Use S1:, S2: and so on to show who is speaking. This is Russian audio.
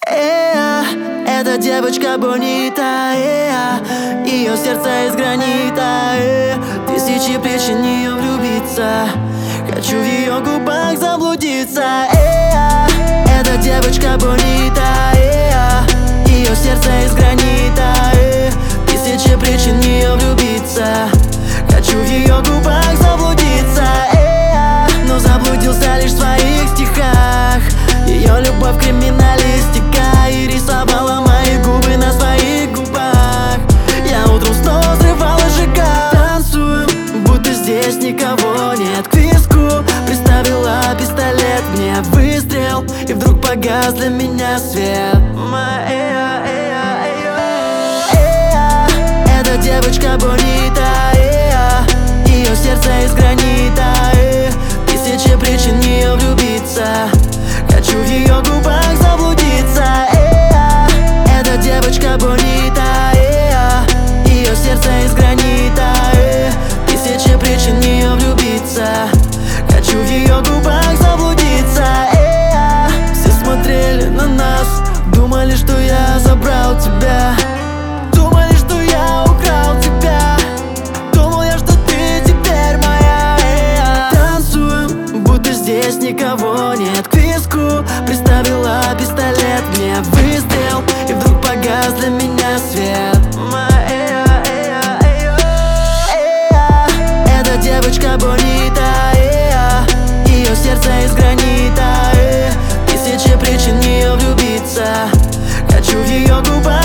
S1: Эта девочка бонита, ее сердце из гранита, тысячи причин в нее влюбиться. Хочу в ее губах заблудиться. Эта девочка бонита, ее сердце из гранита, тысячи причин в нее влюбиться. Хочу в ее губах заблудиться, но заблудился лишь в своих стихах. Ее любовь криминалистика, и рисовала мои губы на своих губах. Я утром снова взрывал и сжигал. Танцуем, будто здесь никого нет. К виску приставила пистолет, мне выстрел, и вдруг погас для меня свет. Эта девочка бонита, ее сердце из гранита, тысячи причин в нее влюбиться. Хочу в ее губах заблудиться. Эта девочка бонита, ее сердце из гранита, тысячи причин в нее влюбиться. Хочу в ее губах заблудиться. Все смотрели на нас, думали, что я забрал тебя. Думали, что я украл тебя. Думал я, что ты теперь моя. Танцуем, будто здесь никого нет. К виску приставила пистолет, мне выстрел, и вдруг погас для меня свет. Эта девочка бонита, ее сердце из гранита, тысячи причин в нее влюбиться. Хочу в ее губах